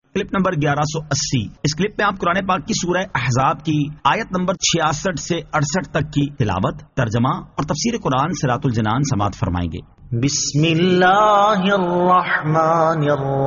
Clip number 1180۔ اس clip میں آپ قرآن پاک کی سورہ احزاب کی آیت نمبر 66 سے 68 تک کی تلاوت، ترجمہ اور تفسیر قرآن صراط الجنان سماعت فرمائیں گے۔ بسم اللہ الرحمن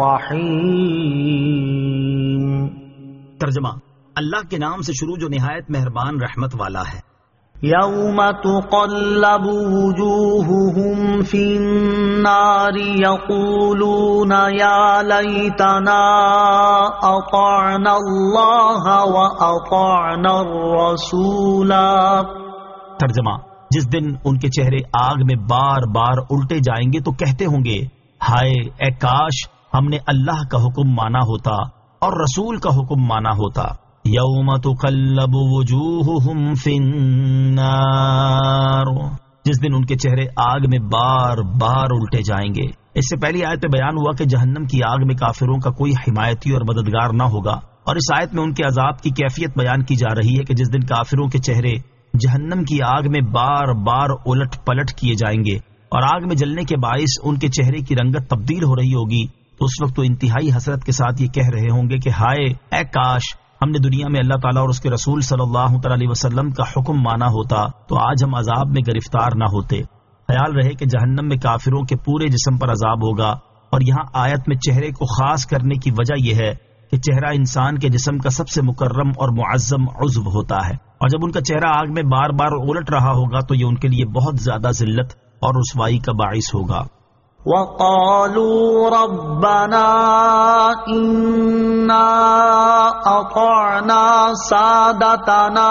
الرحیم۔ ترجمہ، اللہ کے نام سے شروع جو نہایت مہربان رحمت والا ہے۔ یوم تقلب وجوہہم فی النار یقولون یا لیتنا اطعنا اللہ واطعنا الرسولا۔ ترجمہ، جس دن ان کے چہرے آگ میں بار بار الٹے جائیں گے تو کہتے ہوں گے، ہائے اے کاش ہم نے اللہ کا حکم مانا ہوتا اور رسول کا حکم مانا ہوتا۔ یوم تقلب وجوہہم فی النار، جس دن ان کے چہرے آگ میں بار بار الٹے جائیں گے۔ اس سے پہلی آیت میں بیان ہوا کہ جہنم کی آگ میں کافروں کا کوئی حمایتی اور مددگار نہ ہوگا، اور اس آیت میں ان کے عذاب کی کیفیت بیان کی جا رہی ہے کہ جس دن کافروں کے چہرے جہنم کی آگ میں بار بار الٹ پلٹ کیے جائیں گے اور آگ میں جلنے کے باعث ان کے چہرے کی رنگت تبدیل ہو رہی ہوگی، تو اس وقت تو انتہائی حسرت کے ساتھ یہ کہہ رہے ہوں گے کہ ہائے اے کاش ہم نے دنیا میں اللہ تعالیٰ اور اس کے رسول صلی اللہ علیہ وسلم کا حکم مانا ہوتا تو آج ہم عذاب میں گرفتار نہ ہوتے۔ خیال رہے کہ جہنم میں کافروں کے پورے جسم پر عذاب ہوگا، اور یہاں آیت میں چہرے کو خاص کرنے کی وجہ یہ ہے کہ چہرہ انسان کے جسم کا سب سے مکرم اور معظم عضو ہوتا ہے، اور جب ان کا چہرہ آگ میں بار بار الٹ رہا ہوگا تو یہ ان کے لیے بہت زیادہ ذلت اور رسوائی کا باعث ہوگا۔ وَقَالُوا رَبَّنَا إِنَّا أَطَعْنَا سَادَتَنَا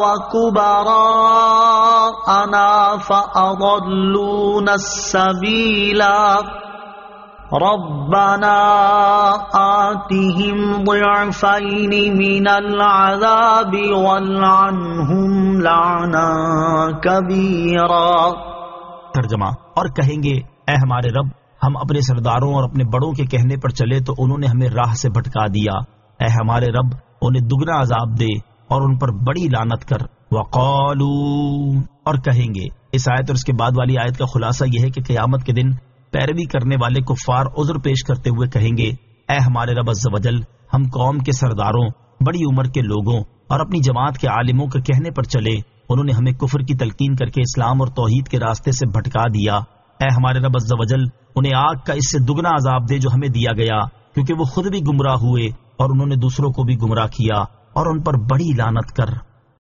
وَكُبَرَاءَنَا فَأَضَلُّونَا السَّبِيلَ رَبَّنَا آتِهِمْ ضِعْفَيْنِ مِنَ الْعَذَابِ وَالْعَنْهُمْ لَعْنًا كَبِيرًا۔ ترجمہ، اور کہیں گے اے ہمارے رب، ہم اپنے سرداروں اور اپنے بڑوں کے کہنے پر چلے تو انہوں نے ہمیں راہ سے بھٹکا دیا، اے ہمارے رب انہیں دگنا عذاب دے اور ان پر بڑی لعنت کر۔ وقالوا، اور کہیں گے۔ اس آیت اور اس کے بعد والی آیت کا خلاصہ یہ ہے کہ قیامت کے دن پیروی کرنے والے کفار عذر پیش کرتے ہوئے کہیں گے، اے ہمارے رب عز و جل، ہم قوم کے سرداروں، بڑی عمر کے لوگوں اور اپنی جماعت کے عالموں کے کہنے پر چلے، انہوں نے ہمیں کفر کی تلقین کر کے اسلام اور توحید کے راستے سے بھٹکا دیا، اے ہمارے رب عز و جل انہیں آگ کا اس سے دگنا عذاب دے جو ہمیں دیا گیا، کیونکہ وہ خود بھی گمراہ ہوئے اور انہوں نے دوسروں کو بھی گمراہ کیا، اور ان پر بڑی لعنت کر۔